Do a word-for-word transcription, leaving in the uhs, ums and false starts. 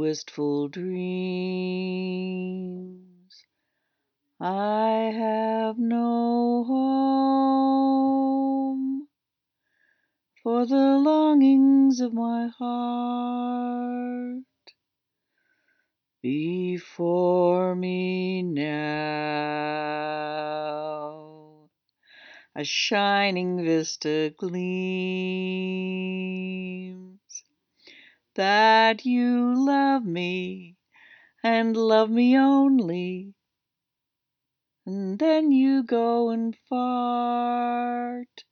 wistful dreams. I have no home for the longings of my heart. Before me now a shining vista gleams, that you love me and love me only, and then you go and fart.